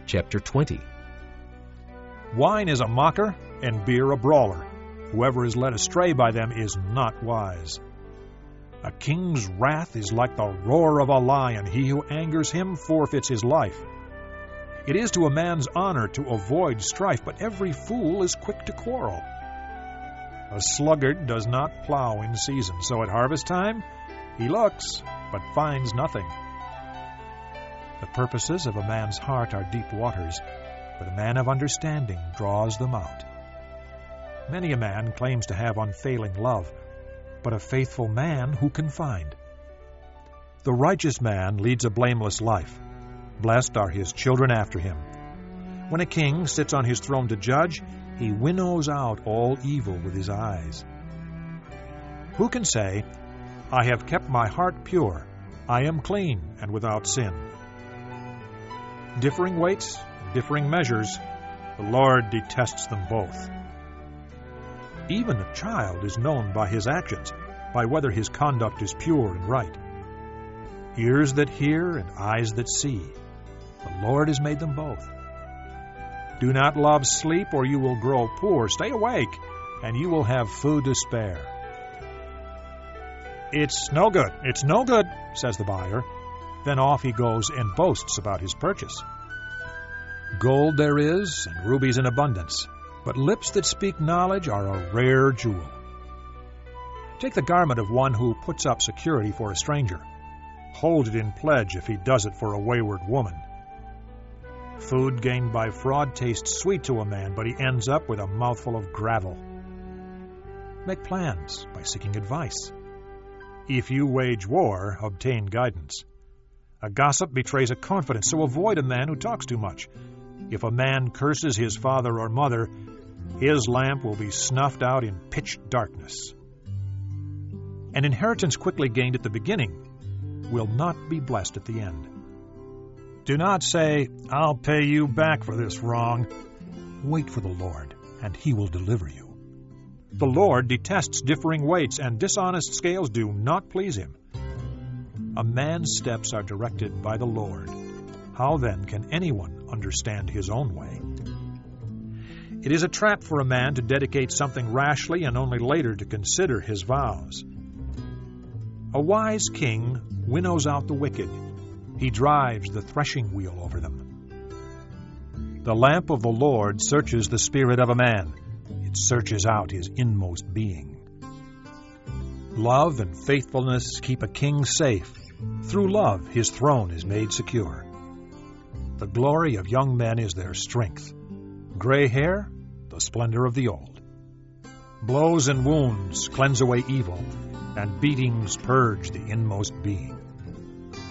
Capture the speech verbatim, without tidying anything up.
chapter twenty. Wine is a mocker, and beer a brawler. Whoever is led astray by them is not wise. A king's wrath is like the roar of a lion. He who angers him forfeits his life. It is to a man's honor to avoid strife, but every fool is quick to quarrel. A sluggard does not plow in season, so at harvest time he looks, but finds nothing. The purposes of a man's heart are deep waters, but a man of understanding draws them out. Many a man claims to have unfailing love, but a faithful man who can find? The righteous man leads a blameless life. Blessed are his children after him. When a king sits on his throne to judge, he winnows out all evil with his eyes. Who can say, "I have kept my heart pure, I am clean and without sin"? Differing weights, differing measures, the Lord detests them both. Even a child is known by his actions, by whether his conduct is pure and right. Ears that hear and eyes that see, the Lord has made them both. Do not love sleep, or you will grow poor. Stay awake, and you will have food to spare. "It's no good, it's no good," says the buyer. Then off he goes and boasts about his purchase. Gold there is, and rubies in abundance, but lips that speak knowledge are a rare jewel. Take the garment of one who puts up security for a stranger. Hold it in pledge if he does it for a wayward woman. Food gained by fraud tastes sweet to a man, but he ends up with a mouthful of gravel. Make plans by seeking advice. If you wage war, obtain guidance. A gossip betrays a confidence, so avoid a man who talks too much. If a man curses his father or mother, his lamp will be snuffed out in pitch darkness. An inheritance quickly gained at the beginning will not be blessed at the end. Do not say, "I'll pay you back for this wrong." Wait for the Lord, and he will deliver you. The Lord detests differing weights, and dishonest scales do not please him. A man's steps are directed by the Lord. How then can anyone understand his own way? It is a trap for a man to dedicate something rashly and only later to consider his vows. A wise king winnows out the wicked. He drives the threshing wheel over them. The lamp of the Lord searches the spirit of a man. It searches out his inmost being. Love and faithfulness keep a king safe. Through love his throne is made secure. The glory of young men is their strength. Gray hair, the splendor of the old. Blows and wounds cleanse away evil, and beatings purge the inmost being.